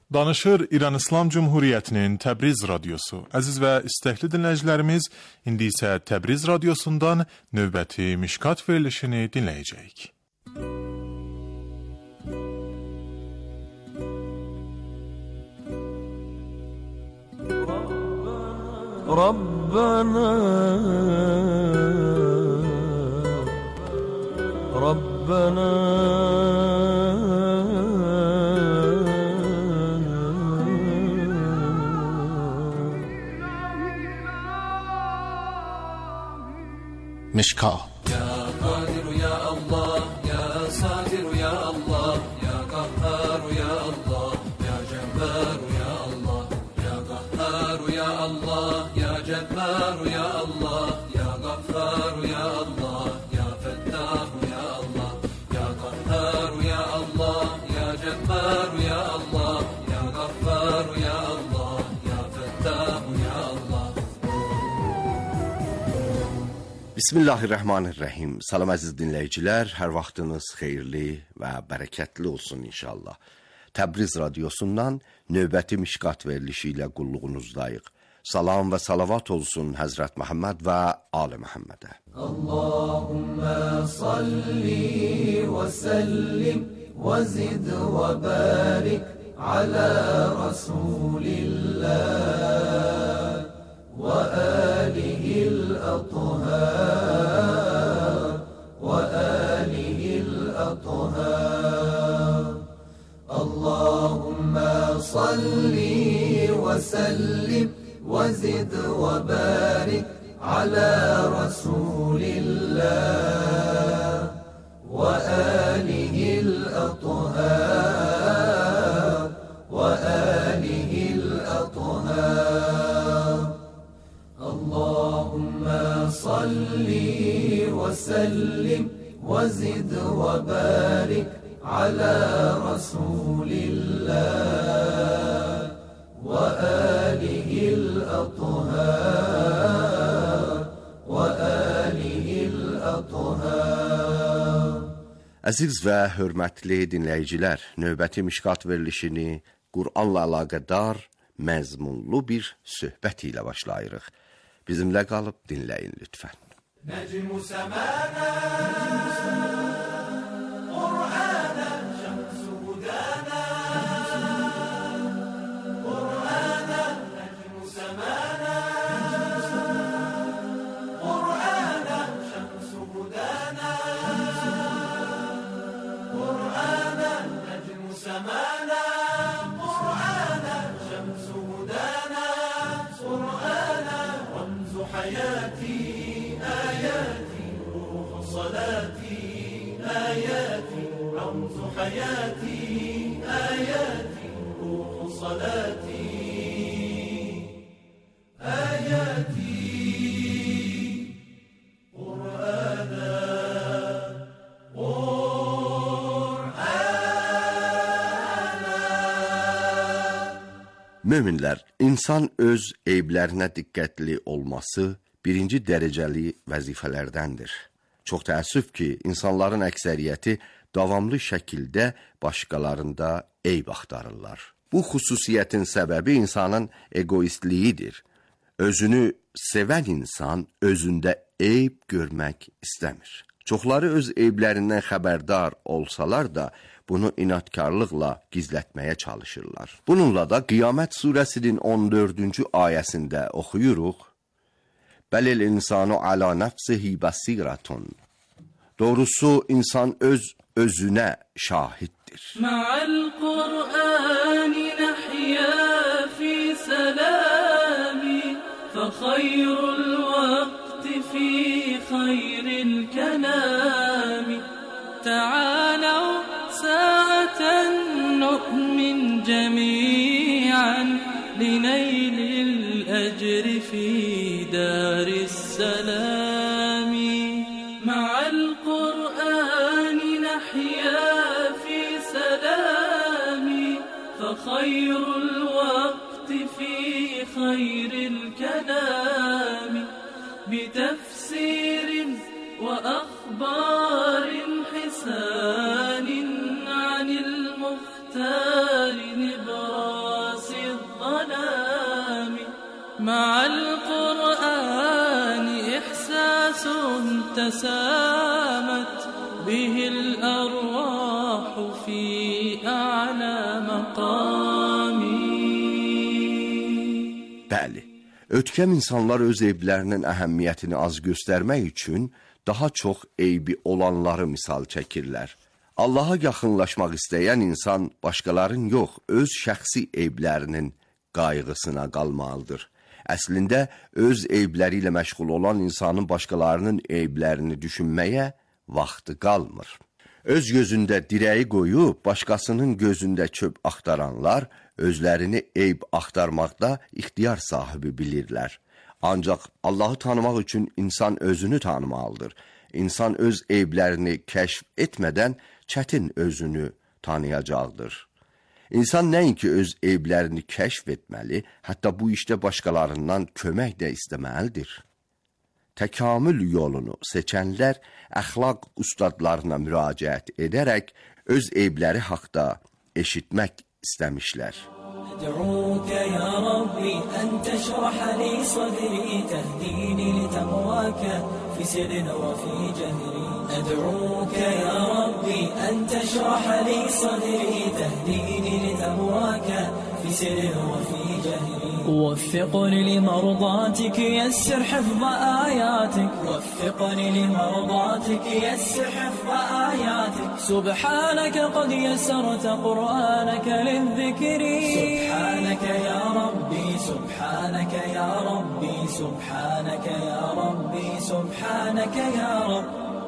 Danışır İran İslam Cumhuriyyətinin Təbriz radiosu. Əziz və istəkli dinləyicilərimiz, indi isə Təbriz radiosundan növbəti Mişkat verilişini dinləyəcəyik. Rabbana Rabbana Mişkat. Ya Kadir ya Allah, ya Satir ya Allah, ya Kahhar ya Allah, ya Cebbar ya Allah, ya Kahhar ya Allah, ya Cebbar ya Allah, ya Gaffar ya Allah, ya Fettah ya Allah, ya Kahhar ya Allah, ya Cebbar ya Allah, ya Gaffar ya Allah, ya Fettah ya Allah. Bismillahirrahmanirrahim. Salam əziz dinləyicilər, hər vaxtınız xeyirli və bərəkətli olsun inşallah. Təbriz radiosundan növbəti Mişkat verilişi ilə qulluğunuzdayıq. Salam və salavat olsun Həzrət Məhəmməd və Ali Məhəmmədə. Allahümme salli və səllim və zid və barik alə Rasulillah və əlihil əطhar və əlihil əطhar. Allahümme salli və səllim və zid və barik alə Rasulillah və əlihil əطhar və əlihil əطhar. Allahümme salli və səllim və zid və barik alə Rasulillah və əlihil əطhar və əlihil əطhar. Əziz və hörmətli dinləyicilər, növbəti Mişkat verilişini Qur'anla əlaqədar məzmunlu bir söhbət ilə başlayırıq. Bizimlə qalıb dinləyin lütfən. Necmu səmənə Qur'anə şəmsu hudənə Qur'anə necmu səmənə Qur'anə şəmsu hudənə Qur'anə necmu səmənə Qur'anə şəmsu hudənə Qur'anə ramzu hayati آياتي روح صلاتي آياتي رمز حياتي آياتي روح صلاتي آياتي قرآنا Möminlər, insan öz eyblərinə diqqətli olması birinci dərəcəli vəzifələrdəndir. Çox təəssüf ki, insanların əksəriyyəti davamlı şəkildə başqalarında eyb axtarırlar. Bu xüsusiyyətin səbəbi insanın egoistliyidir. Özünü sevən insan özündə eyb görmək istəmir. Çoxları öz eyblərindən xəbərdar olsalar da, bunu inatkarlıqla gizlətməyə çalışırlar. Bununla da Qiyamət surəsinin 14-cü ayəsində oxuyuruq, Bəlil insanu ala nəfsihi bəsiratun. Doğrusu insan özünə şahiddir. Ma'al Qur'ani nahya fi salami fa khayrul vaqti fi khayril kalami ta'alaw sa'atan nu'min jami'an linaylil ajri fi دار السلام مع القرآن نحيا في سلام فخير الوقت في خير الكلام بتفسير وأخبار حسان عن المختار نبرام مع القرآن إحساس تسامت به الأرواح في أعلى مقام. Bəli, ötkəm insanlar öz eyblərinin əhəmiyyətini az göstərmək üçün daha çox eybi olanları misal çəkirlər. Allaha yaxınlaşmaq istəyən insan başqaların yox, öz şəxsi eyblərinin qayğısına qalmalıdır. Əslində, öz eybləri ilə məşğul olan insanın başqalarının eyblərini düşünməyə vaxtı qalmır. Öz gözündə dirəyi qoyub, başqasının gözündə çöp axtaranlar, özlərini eyb axtarmaqda ixtiyar sahibi bilirlər. Ancaq Allahı tanımaq üçün insan özünü tanımalıdır. İnsan öz eyblərini kəşf etmədən çətin özünü tanıyacaqdır. İnsan nəinki öz eyblərini kəşf etməli, hətta bu işdə başqalarından kömək də istəməlidir. Təkamül yolunu seçənlər əxlaq ustadlarına müraciət edərək öz eybləri haqda eşitmək istəmişlər. أدعوك يا ربي أن تشرح لي صدري تهديني لتقواك في سر وفي جهري. أدعوك يا ربي أن تشرح لي صدري تهديني لتقواك في سر وفي جهري. وفقني لمرضاتك يسر حفظ آياتك. وفقني لمرضاتك يسر حفظ آياتك. سبحانك قد يسرت قرآنك للذكر. سبحانك يا ربي سبحانك يا ربي سبحانك يا ربي سبحانك يا رب.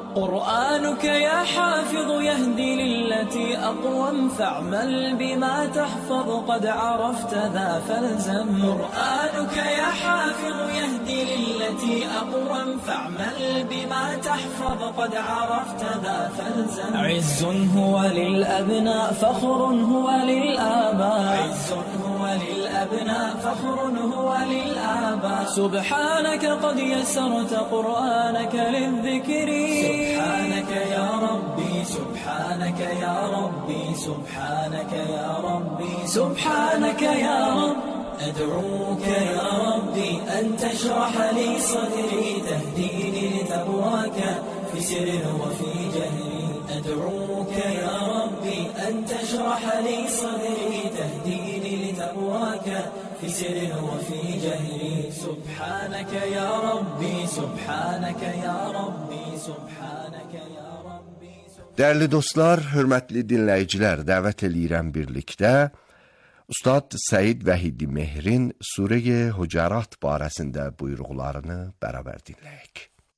قرآنك يا حافظ يهدي للتي أقوم فاعمل بما تحفظ قد عرفت ذا فالزم. قرآنك يا حافظ يهدي للتي أقوم فاعمل بما تحفظ قد عرفت ذا فالزم. عز هو للأبناء فخر هو للآباء. عز هو للأبناء فخر هو للآباء. سبحانك قد يسرت قرآنك للذكر. سبحانك يا ربي سبحانك يا ربي سبحانك يا ربي سبحانك يا رب. أدعوك يا ربي أن تشرح لي صدري تهديني لتقواك في سر وفي جهري. أدعوك يا ربي أن تشرح لي صدري تهديني لتقواك في سر وفي جهري. سبحانك يا ربي سبحانك يا ربي سبحانك يا ربي. Dəyərli dostlar, hörmətli dinləyicilər, dəvət eləyirəm birlikdə Ustad Səid Vəhidi Mehrin Surə-i Hucurat barəsində buyruqlarını bərabər dinləyək.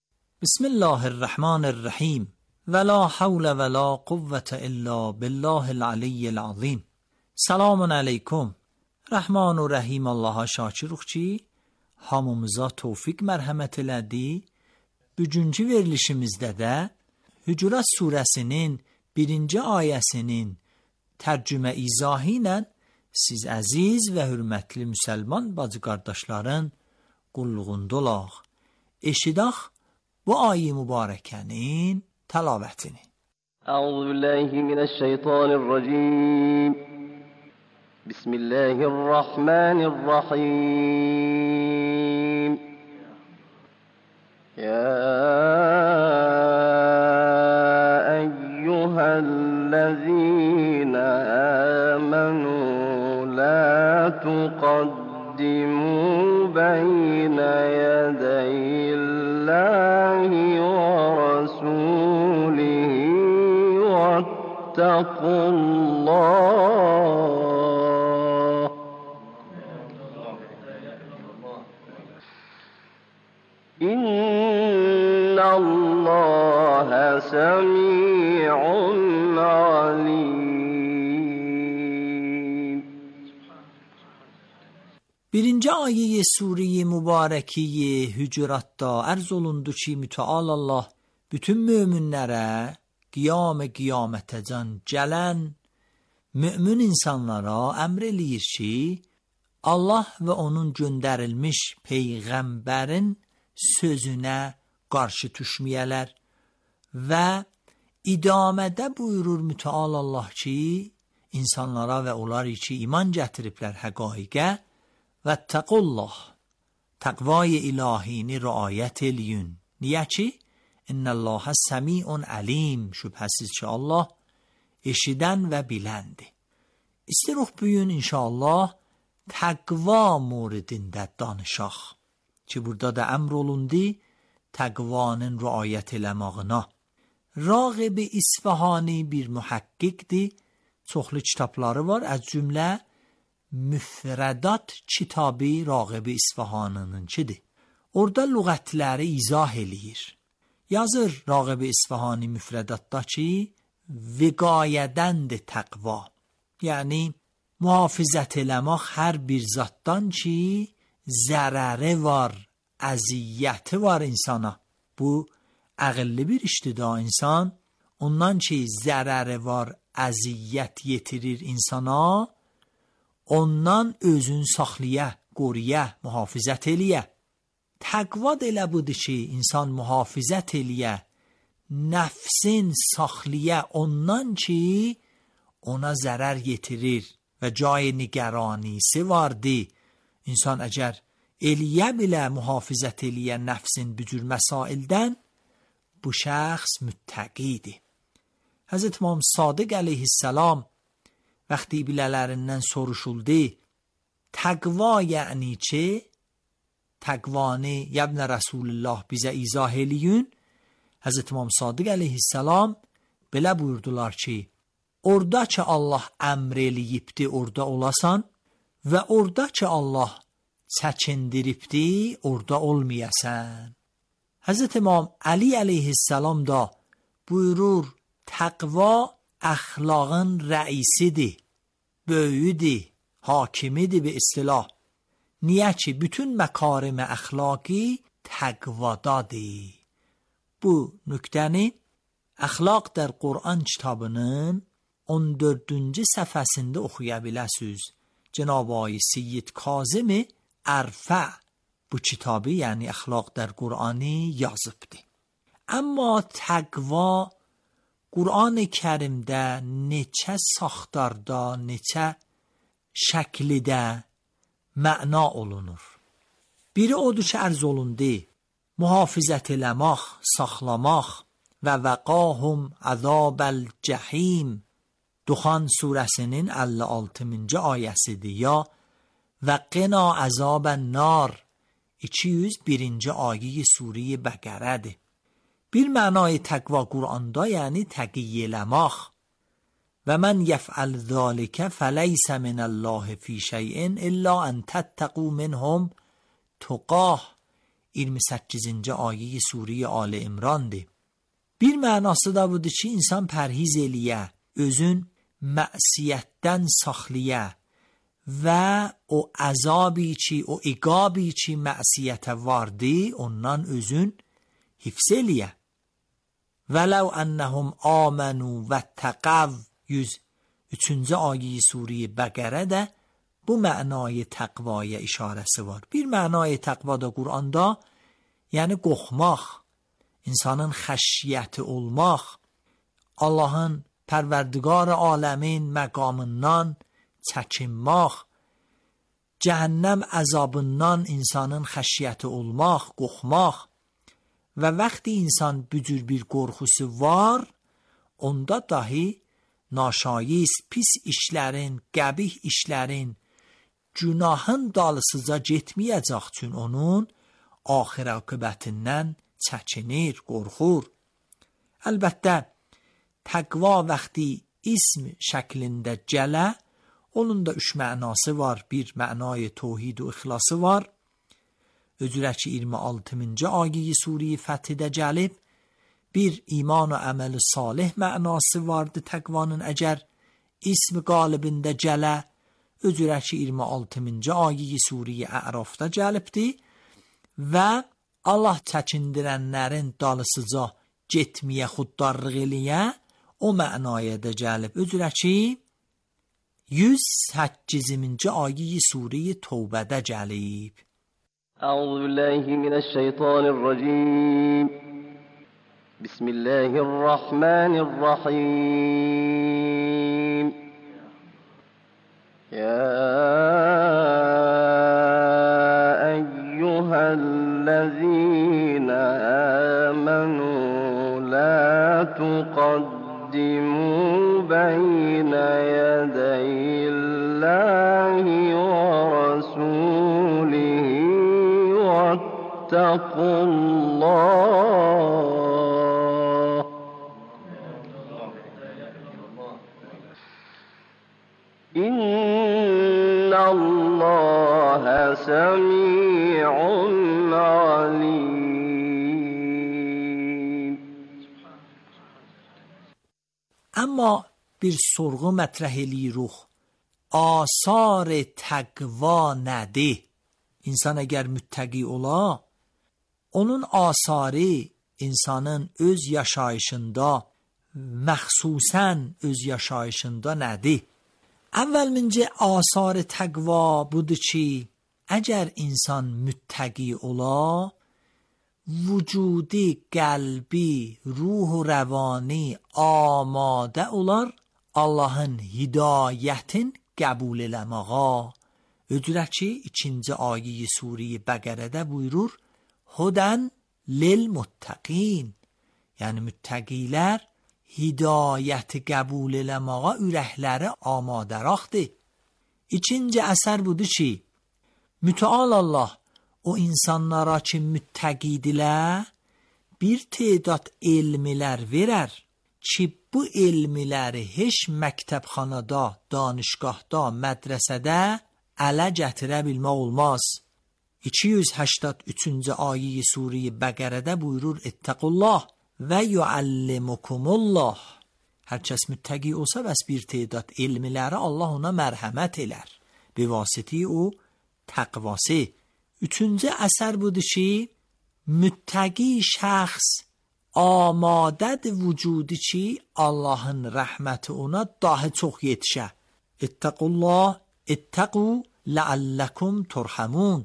Bismillahirrahmanirrahim. Və la havlə və la quvvətə illa billahil aliyyil azim. Salamun aleykum. Rəhman و Rəhim Allaha şakiruq ki, hamımıza tövfiq mərhəmət elədi. Bugünkü verilişimizdə də Hucurat surəsinin 1-ci ayəsinin tərcümə izahı ilə siz əziz və hörmətli müsəlman bacı qardaşların qulluğunda olaq. Eşidək bu ayə mübarəkənin təlavətini. Euzubillahimineşşeytanirracim. Bismillahirrahmanirrahim. Ya eyyühellezine amenu la tuqaddimu beyne yedeyillahi ve rasulihi vettekullah. İnnallâhe semî'un alim. Birinci ayə-i Sure-i Mübarəki Hucuratda ərz olundu ki, Mütəal Allah bütün möminlərə qiyamətəcən gələn mömin insanlara əmr eləyir ki, Allah və onun göndərilmiş peyğəmbərin sözünə qarşı düşməyələr və idamədə buyurur Mütəal Allah ki, insanlara və onlar ki iman gətiriblər həqaiqə və təqullah تقوای الهی رعایت الیون. niyə ki? İnnəllaha səmiun əlim. Şübhəsiz ki, Allah eşidən və biləndir. İstiruq bugün inşallah təqva moridində danışaq. Ki burada da əmr olundu təqvanın riayət eləmağına. Rağib İsfahani bir mühəqqqiqdir. Çoxlu kitabları var. Az cümlə Müfrədat kitabı Rağib İsfahanınınkidir. Orada lüğətləri izah eləyir. Yazır Rağib İsfahani müfrədatda ki, viqayədəndir təqva. Yəni, mühafizət eləmək hər bir zatdan ki, zərəri var, əziyyəti var insana. Bu, əqilli bir işdir da insan. Ondan ki, zərəri var, əziyyət yetirir insana, ondan özün saxlıya, qoruya, mühafizət eləyə. Təqva da elə budur ki, insan mühafizət eləyə, nəfsin saxlıya ondan ki, ona zərər yetirir və cay nigaranisi vardı. İnsan əgər eləyə bilə mühafizət eləyə nəfsin bu cür məsaildən, bu şəxs müttəqidir. Həzrət İmam Sadiq əleyhissalam vəqti bilələrindən soruşuldu, təqva yəni ki, təqvanı yəbnə Rasulullah bizə izah eləyün. Həzrət İmam Sadiq əleyhissalam belə buyurdular ki, orada ki Allah əmr eləyibdi orada olasan və orada ki Allah çəkindiribdi orada olmayasan. Həzrət İmam Əli əleyhissalam da buyurur, təqva əxlaqın rəisidir, böyüdür, hakimidir bir istilah. Niyə ki, bütün məkarim-i əxlaqi təqvadadır. Bu nüktəni Əxlaq der Qur'an kitabının 14-cü səhifəsində oxuya biləsiniz. Cənab-ı Seyyid Kazım-ı Ərfə bu kitabı, yəni Əxlaq der Qur'anı yazıbdır. Amma təqva Qur'an-ı Kərimdə neçə saxtarda, neçə şəklidə məna olunur. Biri odur ki, ərz olundu, mühafizət eləmək, saxlamaq və vəqahum əzabəl cəhim Duxan surəsinin 56-cı ayəsidir ya və qina əzabən nar 201-ci ayə Surə Bəqərədir. Bir mənayı təqva Qur'anda yəni təqiyyə eləmək. Və mən yəf'əl zəlikə fəleysə minəllahi fi şeyin illa ən təttəqu minhum tuqah 28-ci ayə Surə Ali İmrandır. Bir mənası da budur ki, insan pərhiz eləyə, özün mə'siyyətdən saxlıya və o əzabi ki, o iqabi ki mə'siyyətə vardı, ondan özün hifz eləyə. Vələv ənəhum amanu və təqəv 103-cü ayə Surə Bəqərədə bu mənayı təqvaya işarəsi var. Bir mənayı təqva da Qur'anda, yəni qorxmaq, insanın xəşiyyəti olmaq, Allahın Pərverdigar aləmin məqamından çəkinmək, cəhənnəm əzabından insanın xəşiyyəti olmaq, qorxmaq və vaxtı insan bücür bir qorxusu var, onda dahi naşayis, pis işlərin, qəbih işlərin, günahın dalısıca getməyəcək üçün onun axir aqibətindən çəkinir, qorxur. Əlbəttə, təqva vaxtı ism şəklində gələ, onun da 3 mənası var. Bir mənayı təvhid və ixlası var. Özürə ki 26-cı ayə Surə Fəthdə gəlib. Bir iman və əməl salih mənası vardı təqvanın əgər ism qalibində gələ. Özürə ki 26-cı ayə Surə Ərafda gəlibdi və Allah çəkindirənlərin dalısıca getməyə, xuddarlıq eləyə o mənaya da gəlib. Özürə ki 108-ci ayə Surə Tövbədə gəlib. Əuzu billahi minəşşeytanirracim. Bismillahirrahmanirrahim. Ya eyyuhə الذين آمنوا لا تقدموا بين يدي الله ورسوله واتقوا الله إن الله سميع عليم. اما bir sorğu mətrəh eləyirik. Asar təqva nədir? İnsan əgər müttəqi ola, onun asarı insanın öz yaşayışında, məxsusən öz yaşayışında nədir? Əvvəlcə asar təqva budur ki, əgər insan müttəqi ola, vücudi, qəlbi, ruh و روانی آماده olar Allahın hidayətin qəbul eləməğa. Ödürək ki, 2-ci ayə Surə Bəqərədə buyurur, Hudən lil muttəqin. Yəni müttəqilər hidayəti qəbul eləməğa ürəkləri amadəraqdır. İkinci əsər budur ki, mütəal Allah o insanlara ki müttəqidirlər, bir tədad elmlər verər ki, bu elmləri heç məktəbxanada, danışqahda, mədrəsədə ələ gətirə bilmək olmaz. 283-cü ayə Surə Bəqərədə buyurur, İttəqullah və yuallimukumullah. Hər kəs müttəqi olsa, bəs bir tədad elmləri Allah ona mərhəmət elər. Bivasiti o təqvası. Üçüncü əsər budur ki, müttəqi şəxs amadədir vücudu ki, Allahın rəhməti ona daha çox yetişə. İttəqullah, ittəqu ləalləkum turhamun.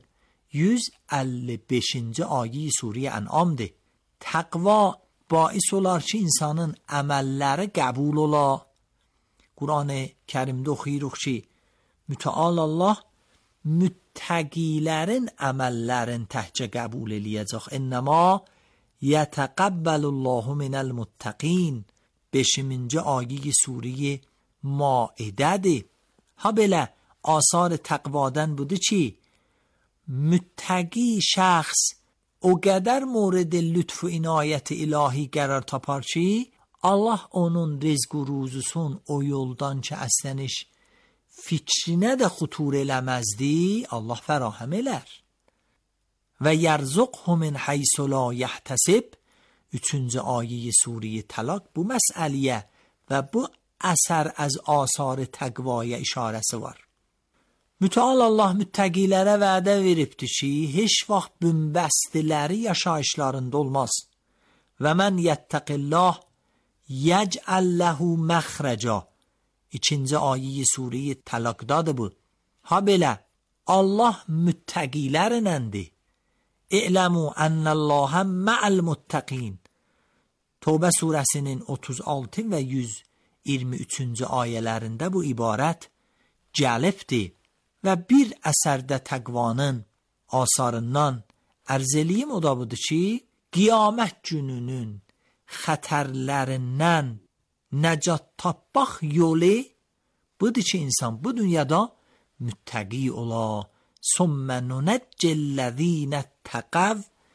155-ci ayə Surə Ən'amdır. Təqva باعث olar ki, insanın əməlləri qəbul ola. Quran-ı Kərimdə oxuyuruq ki, mütəal Allah müttəqilərin əməllərin təhcə qəbul eləyəcək. İnnəmə yətəqəbbəlullahu minəl muttəqin. 5-ci ayə Surə Maidədir. Ha belə asar təqvadan budur ki, müttəqi şəxs o qədər mورد lütf و inayət ilahi qərar tapar ki, Allah onun rizq و ruzusun o yoldan ki əslənmiş fikrinə də xutur eləməzdi, Allah fərahem elər. Və yərzuqhu min haysu la yahtasib. 3-cü ayə Surə Təlaq bu məsələyə və bu əsər az asar təqvaya işarəsi var. Mütəal Allah müttəqilərə vədə veribdir ki, heç vaxt bümbəstiləri yaşayışlarında olmaz. Və mən yəttəqillah yəcəl ləhu məxrəcə. 2-ci ayə Surə Təlaqdadır bu. Ha belə, Allah müttəqilərənəndir. İ'ləmu ənəlləhə mə'əl muttəqin. Tövbə surəsinin 36 və 123-cü ayələrində bu ibarət cəlibdir. Və bir əsərdə təqvanın asarından ərz eləyim o da budur ki, qiyamət gününün xətərlərindən nəcat tapmaq yolu budur ki, insan bu dünyada müttəqi ola. Sümmə nunəccəl-ləzīnə təqəv.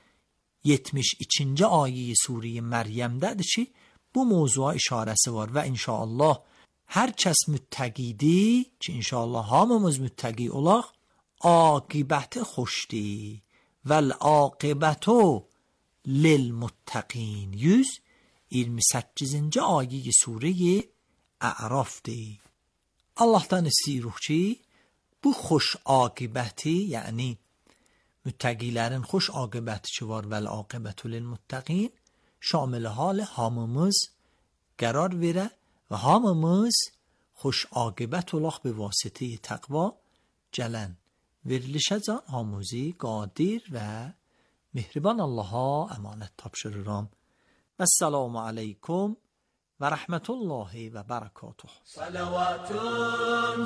72-ci ayə Surə Məryəmdədir ki, bu mövzuya işarəsi var və inşallah hər kəs müttəqidir ki, inşallah hamımız müttəqi olaq, aqibəti xoşdur. Vəl-aqibətu lil-muttəqin. 128-ci ayə Surə Ərafdır. Allahdan istəyirik ki, bu xoş aqibəti, yəni müttəqilərin xoş aqibəti ki var, vəl-aqibətu lil-muttəqin, şamil hal hamımız qərar verə və hamımız xoş aqibət olaq به واسطه təqva gələn verilişə can hamımızı qadir və mehriban Allaha əmanət tapşırıram. Vəssalamu aleykum və rəhmətullahi və bərəkatuh. Salavatun,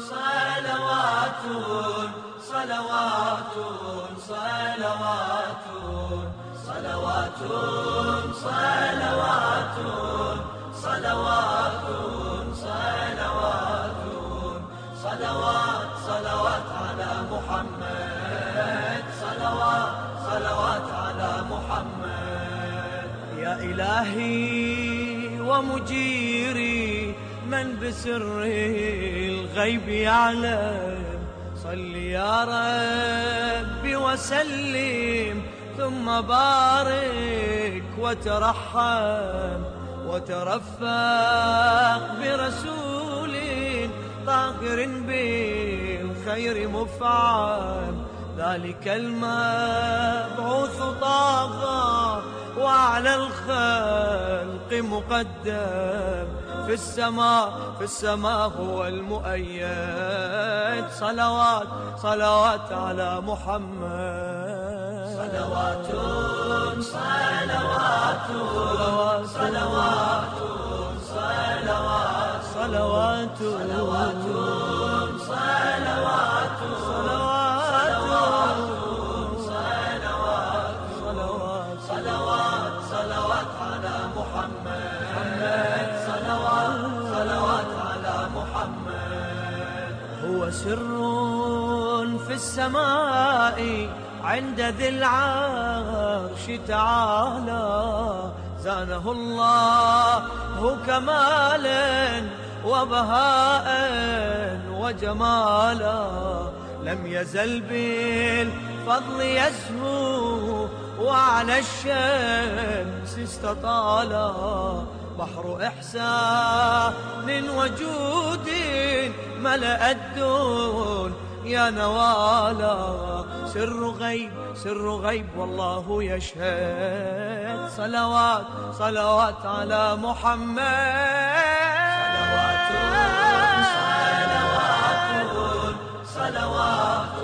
salavatun, salavatun, salavatun. صلوات صلوات صلوات صلوات صلوات على محمد صلوات صلوات على محمد. يا إلهي ومجيري من بسر الغيب يعلم، صل يا ربي وسلم ثم بارك وترحم وترفق برسول طاهر بالخير مفعم، ذلك المبعوث طاغى وعلى الخلق مقدم، في السماء هو المؤيد. صلوات صلوات على محمد. صلوات صلوات صلوات صلوات صلوات صلوات صلوات صلوات صلوات صلوات على محمد. صلوات على محمد. هو سر في السماء عند ذي العرش تعالى، زانه الله كمالا وبهاء وجمالا، لم يزل بالفضل يزهو وعلى الشمس استطالا، بحر إحسان وجود ملأ الدون يا نوالا، سر غيب والله يشهد. صلوات صلوات على محمد.